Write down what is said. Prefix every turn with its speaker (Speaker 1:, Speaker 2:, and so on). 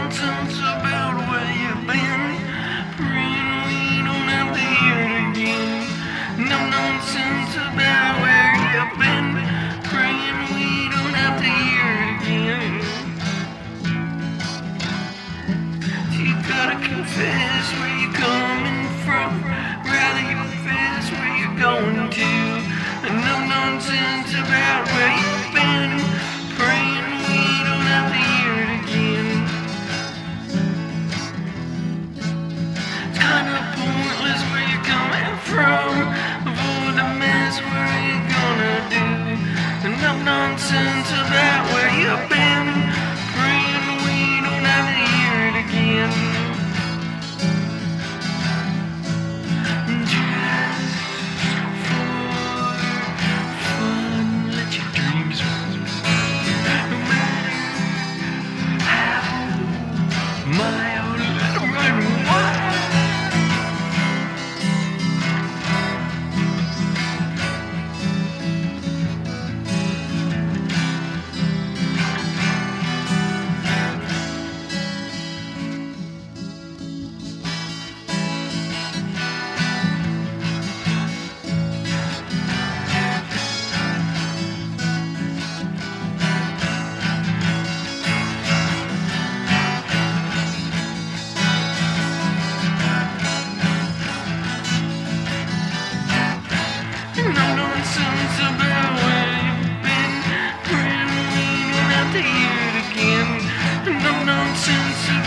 Speaker 1: nonsense about where you've been. Praying we don't have to hear it again. No nonsense about where you've been. Praying we don't have to hear it again. You gotta confess where you're coming from. Rather confess where you're going to. No nonsense about where you've been. Praying we don't have to hear it again. It's kinda pointless where you're coming from. Avoid the mess, what are you gonna do? No nonsense about where you've been. Praying we don't have to hear it again. Nonsense